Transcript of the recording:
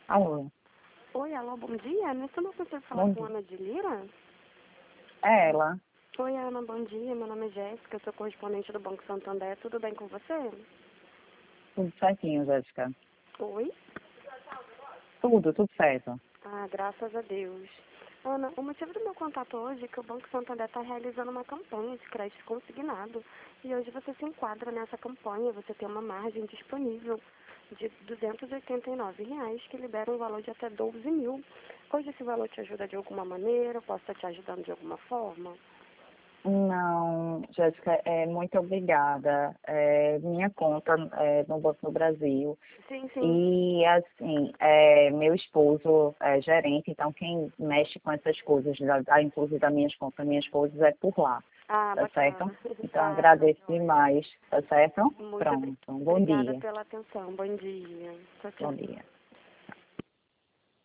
Alô, Oi, alô, bom dia. Nesse momento eu consigo falar bom com a dia. Ana de Lira? É ela. Oi, Ana, bom dia. Meu nome é Jéssica, eu sou correspondente do Banco Santander. Tudo bem com você? Tudo certinho, Jéssica. Oi? Tudo certo. Ah, graças a Deus. Ana, o motivo do meu contato hoje é que o Banco Santander está realizando uma campanha de crédito consignado e hoje você se enquadra nessa campanha. Você tem uma margem disponível de R$ 289 que libera um valor de até 12 mil. Hoje esse valor te ajuda de alguma maneira? Eu posso estar te ajudando de alguma forma? Não, Jéssica, muito obrigada. Minha conta é no Banco do Brasil. Sim, sim. E, assim, meu esposo é gerente, então quem mexe com essas coisas, inclusive das minhas contas, minhas coisas, é por lá, Ah, tá certo? bacana. Então, Ah, tá agradeço joia. demais, tá certo? Muito Pronto, bom obrigada dia. pela atenção. Bom dia. Tchau, Bom tchau. dia.